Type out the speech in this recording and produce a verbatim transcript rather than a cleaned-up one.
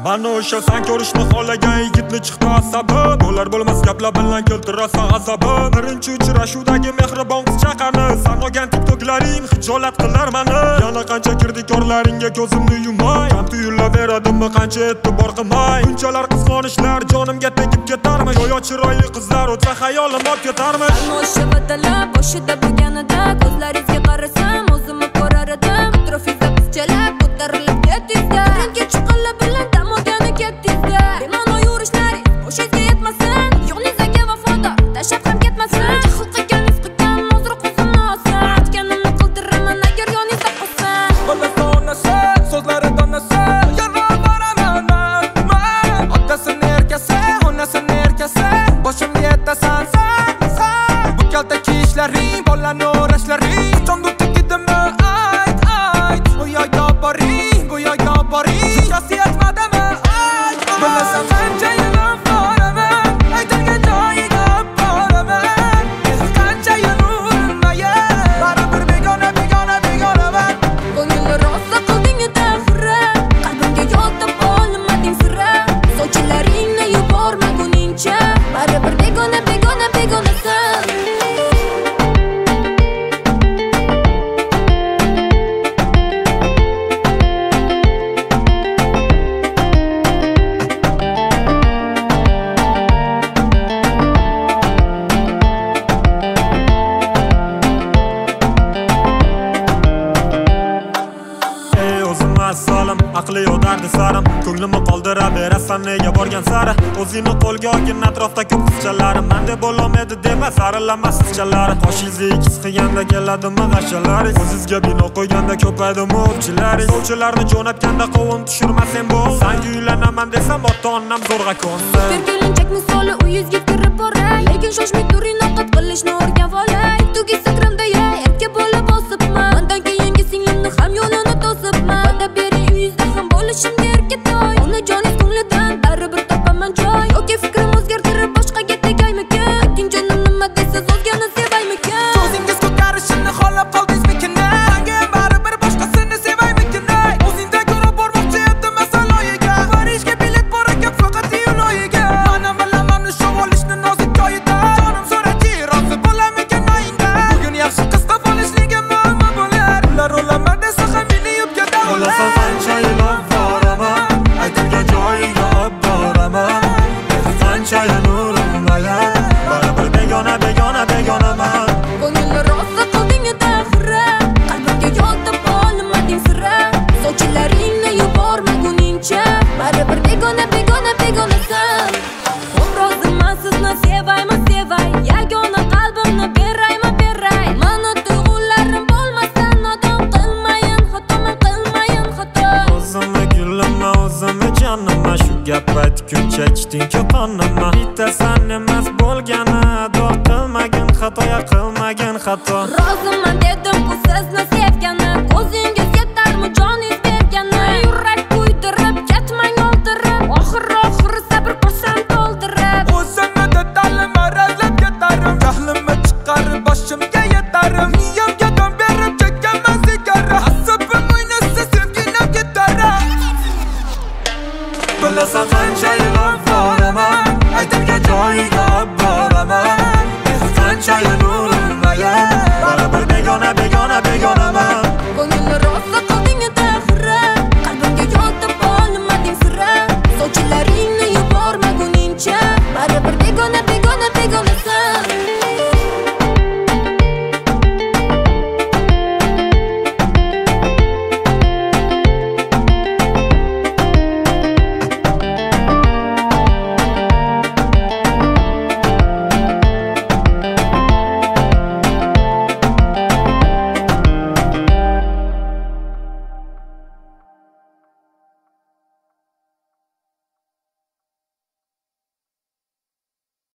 Mana o'sha sen ko'rishni xohlagan yigitni chiqdi asabi. Bo'lar bo'lmas gaplar bilan keltirasan g'azabi. Birinchi uchrashuvdagi mehribon qiz chaqani, san olgan tiktoklaring hijolat qilar mani. Yana qancha kirdikorlaringga ko'zimni yumay, kam tuyulaveradimmi qancha e'tibor qilmay. Bunchalar qizg'onishlar jonimga tegib ketarmi? Go'yo chiroyli qizlar o'tsa hayolim ot ketarmi? Ana o'sha badalab boshida bo'lganida ko'zlaringizga qarasam o'zimni ko'rar edim. Atrofingizda qizchalar ko'tarilib ketdingizda, birinchi chiqinlar bilan dam olgani ketdingizda. Bema'no yurishlaringiz boshingizga yetmasin, yo'qingizga vafodor tashlab ham ketmasin. Jahl qilgan qilgan hozir qo'zimni olsin, aytganimni qildiraman agar yoningizda qolsam. Bolasi onasi so'zlari donasi, yana boraman man. Otasini erkasi, onasini erkasi, boshimga yetasan sen, sen. Bu kaltaki ishlaring, bolani o'rashlaring, qachon o'tdikidimi ayt, ayt. Bu yoqqa boring, bu yoqqa boring, hechasi yetmadimi ayt. Bilasan qancha yillar boraman, aytilgan joyiga boraman. Qancha yil urinmagan, baribir begona, begona, begonaman. Ko'ngilni rosa qilding ta'xira, qalbimga yo'l topa olmading sira. Sochilaringni yubormaguningcha, baribir begona, begona, begonasan. Solim, aqli yo dardi sarim, ko'nglimni qoldiraverasan nega borgan sari. O'zingni qo'lga olgin, atrofda ko'p qizchalar, menda bo'lolmaydi dema saralama sizchalar. Qoshingizni ikkiz qilganda keladimi g'ashalaringiz, o'zingizga bino qo'yganda ko'paydimi o'pchilaringiz. Sovchilarni jo'natganda qovun tushirmasang bo'l, senga uylanaman desam ota-onam zo'rg'a ko'nsa. Bir kelinchak misoli uyingizga kirib boray, lekin shoshmay turing, ovqat qilishni o'rganib olay. Tugi sakramda ya erka bo'lib osibman, mendan keyingi singlimni ham yo'lini to'sibman. Va'da bering uyingizda ham bo'lishimga erkatoy, onajoningiz ko'nglidan baribir topaman joy. Yoki fikrim o'zgartirib boshqaga tegaymikan, ayting jonim nima desiz o'zgani sevaymikan. O'zingiz ko'tarishimni xohlab qoldingizmikin? Menga baribir boshqasini sevaymikin? O'zingda ko'rib bormoqchi edim masaloyiga, Parijga bilet bor ekan faqat yo'loyiga. Mana bilaman shu olishni nozik joyida, jonim so'rachi rozi bo'lamikan mayinda. Bugun yaxshi qiz qilib olishligim muammo bo'lar, ular olaman desa ham meni yubga Bo'lasan davlar. qancha yillar boraman, aytilgan joyiga olib boraman. Qancha yil urinmagan, baribir begona, begona, begonaman. Ko'ngilni rosa qilding ta'xira, qalbimga yo'l topa olmading sira. Sochilaringni yubormaguningcha, baribir begona, begona, begonasan. Obro'zimman sizni sevayman, sevay, yagona qalbimni berayman, beray. Mani tuyg'ularim bo'lmasdan nodon qilmayin, xatoman qilmayin, xato. O'zimni gullama, o'zimni jonima, shu gap aytguncha ichding ko'ponima. Bittasan emas bo'lgani, ado qilmagin xato, ya qilmagin xato.